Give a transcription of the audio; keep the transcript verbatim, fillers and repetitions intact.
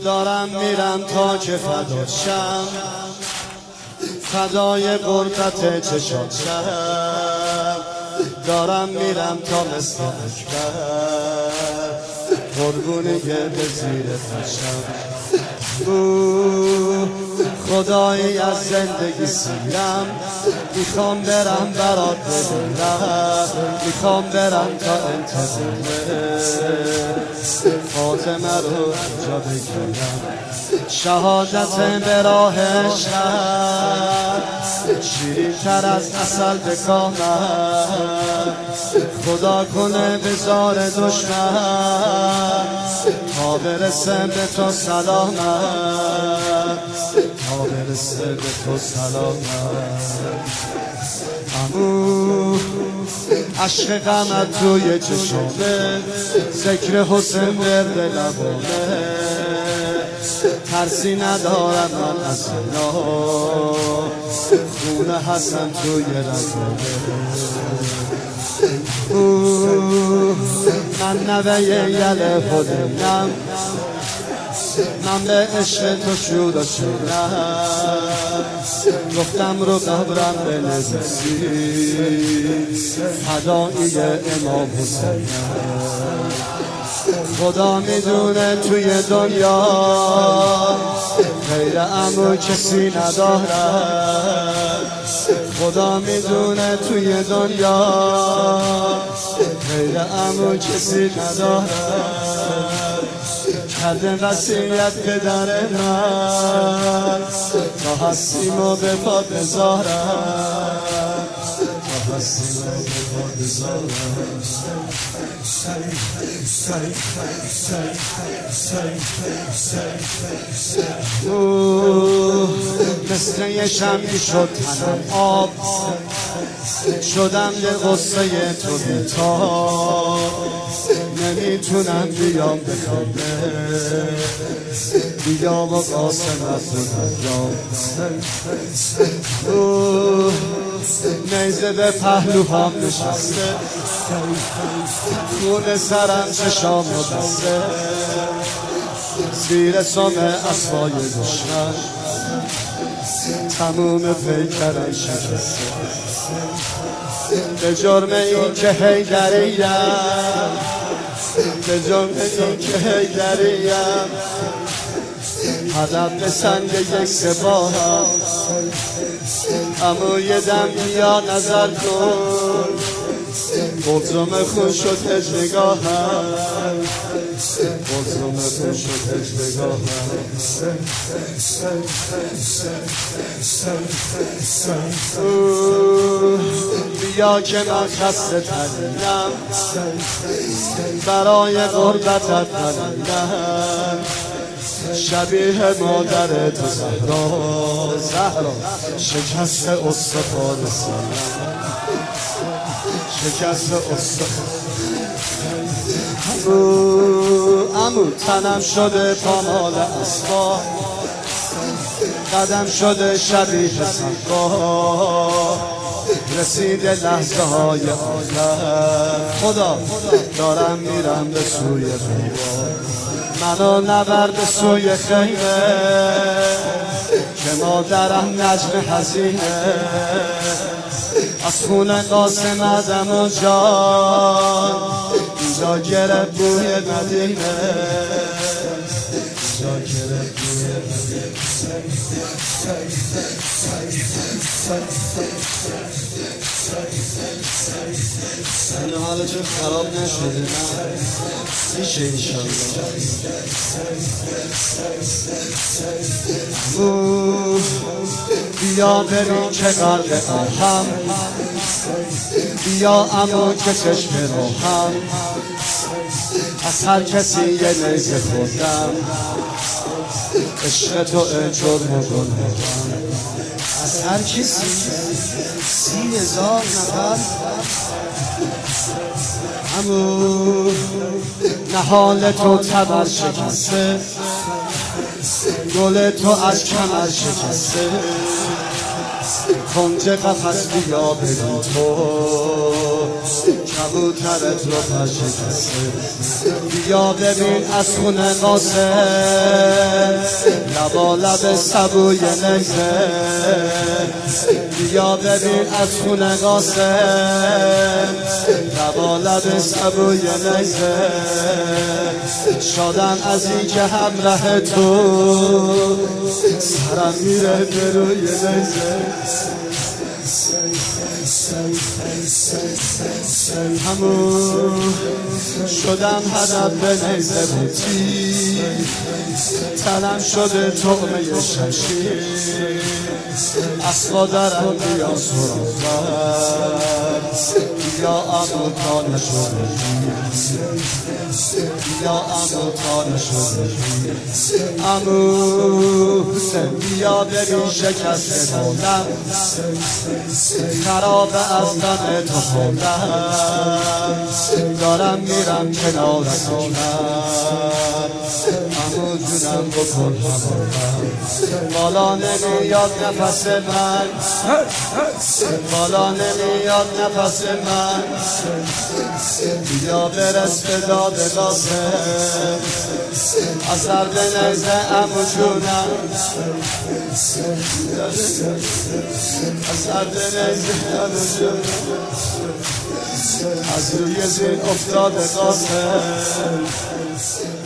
دارم میرم تا که فدا شم، فدای غربت چشات شم. دارم میرم تا مثل اکبر قربون گرد زیر پشم. خدایی از زندگی سیرم، میخوام برم برات بمیرم، میخوام برم تا انتظاره فاطمه رو جا بگیرم. شهادت به راه عشقم شیرین تر از عسل بکامم. خدا کنه بزار دشمن تا برسه به تو سلامم، تا برسه به تو سلامم. امو عشق غمت توی چشمه، ذکر حسین ورد لبانه. ترسی ندارم من از اینا، خون حسن توی رگانه. من نوه یل خودم، من به عشق تو شور و شورم. گفتم رو قبرم به نزدی فدایی امام حسینم. خدا میدونه توی دنیا غیر عمو کسی ندارم. خدا میدونه توی دنیا غیر عمو کسی ندارم. کرده وصیت پدر من تا هستیمو به پا بذارم، تا هستیمو به پا بذارم. مثل یه شمعی شد تنم آب، شدم یه غصه تو بیتاب. نمیتونم بیام به خانه، بیام و قاسمت رو بیام. نیزه به پهلوهام نشسته، خون سرم چشام رو بسته. زیر سم اسبای دشمن تموم پیکرم شکسته. به جرم این که حیدریم، به جرم این که حیدریم، هدف به سنگ یک سپاهم. اما یه دم بیا نظر کن، بغضم خون شد هجنگاهم، بغضم خون شد هجنگاهم. بیا که من خسته تنیم، برای غربتت تنیم. شبیه مادر تو زهرا، زهرا شکست استخوان سیم، شکست استخوان. امو امو تنم شده پامال اسبا، قدم شده شبیه سقا. رسیده لحظه های آخر، خدا دارم میرم به سوی غیبا. منو نبر به سوی خیمه که مادرم نجم حزینه. از خون قاسم عدم و جان اینجا گره بوی مدینه، اینجا گره بوی مدینه. این حالتون خراب نشده نه؟ میشه انشالله. بیا بریم که قلب آهم، بیا امو که چشم روحم. از هر کسی یه نیزه خوردم، عشق تو جرم و گناهم. از هر کسی سی هزار نفر. امو نهال تو تبر شکسته، گل تو از کمر شکسته. کنج قفس بیا ببین تو کبوترت رو پشکسته بیا ببین از خونه قاسم لبا لب سبوی نیزه بیا ببین از خونه قاسم لبا لب سبوی نیزه شادم از این که همراه تو سرم میره به روی نیزه همون شدم هدف به نیزه بوتی تنم شده طعمه شمشیر اسبا درم بیا سراغم بیا امو تا نشده بیا امو تا نشده امو بیا ببین شکست مولم خراب از دم تو خوندم دارم میرم کنار کنم امو جونم بکن همونم بالا نمیاد نفس من بالا نمیاد نفس من بیا برس به داد قاسم اثر به نیزه امو جونم اثر به نیزه امو جونم از روی زین افتاد قاسم